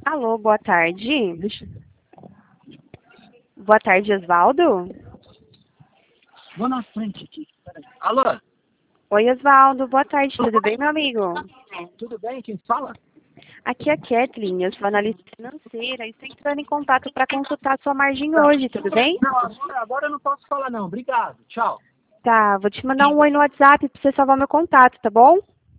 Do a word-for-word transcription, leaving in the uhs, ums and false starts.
Alô, boa tarde. Boa tarde, Osvaldo. Vou na frente aqui. Peraí. Alô? Oi, Osvaldo. Boa tarde. Tudo bem, meu amigo? Tudo bem? Quem fala? Aqui é a Kathleen, eu sou analista financeira e estou entrando em contato para consultar sua margem hoje, tudo bem? Não, agora, agora eu não posso falar não. Obrigado. Tchau. Tá, vou te mandar um oi no WhatsApp para você salvar meu contato, tá bom?